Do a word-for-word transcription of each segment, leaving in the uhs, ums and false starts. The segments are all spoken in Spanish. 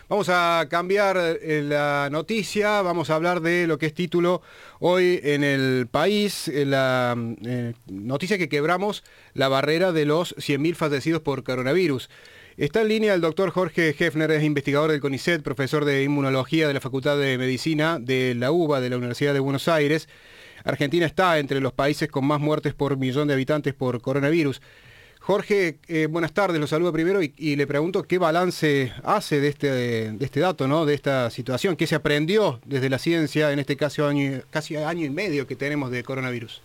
Vamos a cambiar eh, la noticia, vamos a hablar de lo que es título hoy en el país, eh, la eh, noticia que quebramos la barrera de los cien mil fallecidos por coronavirus. Está en línea el doctor Jorge Hefner, es investigador del CONICET, profesor de Inmunología de la Facultad de Medicina de la UBA, de la Universidad de Buenos Aires. Argentina está entre los países con más muertes por millón de habitantes por coronavirus. Jorge, eh, buenas tardes, lo saludo primero y, y le pregunto qué balance hace de este, de este dato, ¿no? De esta situación, qué se aprendió desde la ciencia en este casi año, casi año y medio que tenemos de coronavirus.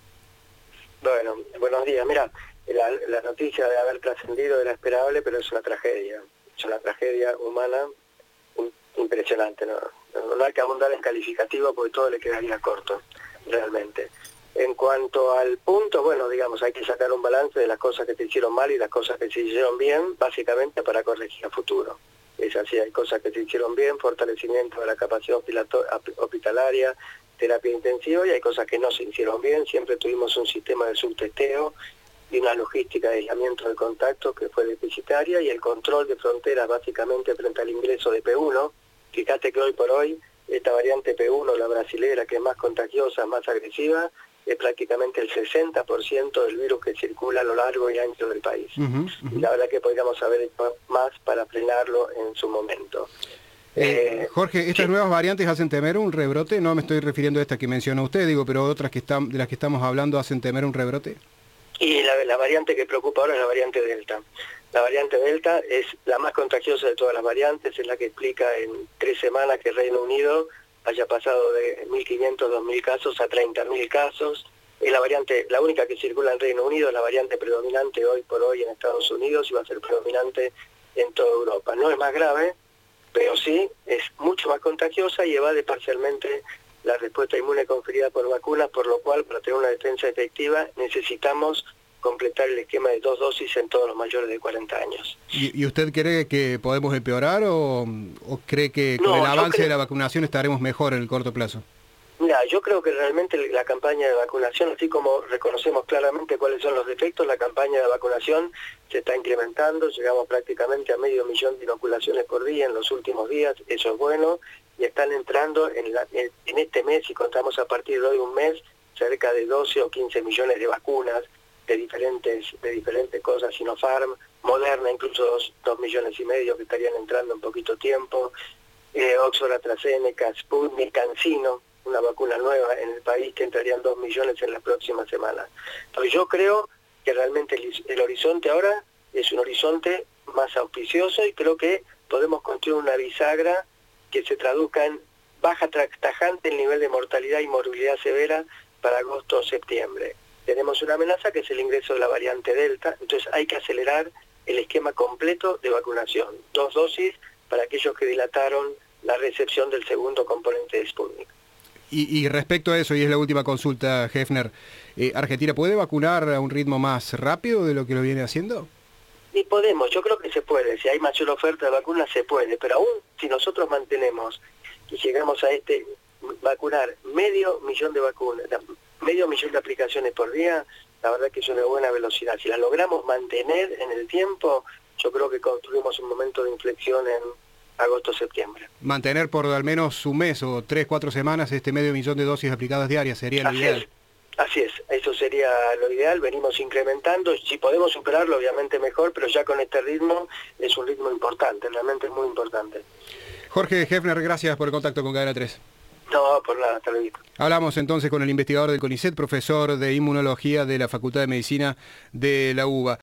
Bueno, buenos días. Mira, la, la noticia de haber trascendido era esperable, pero es una tragedia, es una tragedia humana impresionante, ¿no? No, no hay que abundar en calificativo porque todo le quedaría corto, realmente. En cuanto al punto, bueno, digamos, hay que sacar un balance de las cosas que se hicieron mal y las cosas que se hicieron bien, básicamente para corregir a futuro. Es así, hay cosas que se hicieron bien, fortalecimiento de la capacidad hospitalaria, terapia intensiva, y hay cosas que no se hicieron bien. Siempre tuvimos un sistema de subtesteo y una logística de aislamiento del contacto que fue deficitaria, y el control de fronteras básicamente frente al ingreso de P uno. Fíjate que hoy por hoy esta variante P uno, la brasilera, que es más contagiosa, más agresiva, es prácticamente el sesenta por ciento del virus que circula a lo largo y ancho del país. Uh-huh, uh-huh. Y la verdad que podríamos haber hecho más para frenarlo en su momento. Eh, eh, Jorge, ¿estas sí. nuevas variantes hacen temer un rebrote? No me estoy refiriendo a esta que mencionó usted, digo, pero otras que están, de las que estamos hablando, ¿hacen temer un rebrote? Y la, la variante que preocupa ahora es la variante Delta. La variante Delta es la más contagiosa de todas las variantes, es la que explica en tres semanas que el Reino Unido haya pasado de mil quinientos, dos mil casos a treinta mil casos. Es la variante, la única que circula en Reino Unido, es la variante predominante hoy por hoy en Estados Unidos y va a ser predominante en toda Europa. No es más grave, pero sí es mucho más contagiosa y evade parcialmente la respuesta inmune conferida por vacunas, por lo cual para tener una defensa efectiva necesitamos completar el esquema de dos dosis en todos los mayores de cuarenta años. ¿Y, y usted cree que podemos empeorar o, o cree que con no, el avance creo... de la vacunación estaremos mejor en el corto plazo? Mira, yo creo que realmente la campaña de vacunación, así como reconocemos claramente cuáles son los defectos, la campaña de vacunación se está incrementando, llegamos prácticamente a medio millón de inoculaciones por día en los últimos días, eso es bueno, y están entrando en, la, en este mes, y contamos a partir de hoy un mes, cerca de doce o quince millones de vacunas de diferentes de diferentes cosas, Sinopharm, Moderna, incluso dos, dos millones y medio que estarían entrando en poquito tiempo, eh, Oxford, AstraZeneca, Sputnik, CanSino, una vacuna nueva en el país que entrarían dos millones en las próximas semanas. Entonces yo creo que realmente el, el horizonte ahora es un horizonte más auspicioso y creo que podemos construir una bisagra que se traduzca en baja tajante el nivel de mortalidad y morbilidad severa para agosto o septiembre. Tenemos una amenaza que es el ingreso de la variante Delta, entonces hay que acelerar el esquema completo de vacunación. Dos dosis para aquellos que dilataron la recepción del segundo componente de Sputnik. Y, y respecto a eso, y es la última consulta, Hefner, eh, ¿Argentina puede vacunar a un ritmo más rápido de lo que lo viene haciendo? Y podemos, yo creo que se puede, si hay mayor oferta de vacunas se puede, pero aún si nosotros mantenemos y llegamos a este vacunar medio millón de vacunas, medio millón de aplicaciones por día, la verdad que es una buena velocidad. Si la logramos mantener en el tiempo, yo creo que construimos un momento de inflexión en agosto-septiembre. Mantener por al menos un mes o tres, cuatro semanas este medio millón de dosis aplicadas diarias sería lo Así ideal. Es. Así es, eso sería lo ideal, venimos incrementando, si podemos superarlo obviamente mejor, pero ya con este ritmo es un ritmo importante, realmente es muy importante. Jorge Hefner, gracias por el contacto con Cadena tres. No, por nada, hasta luego. Hablamos entonces con el investigador del CONICET, profesor de Inmunología de la Facultad de Medicina de la UBA.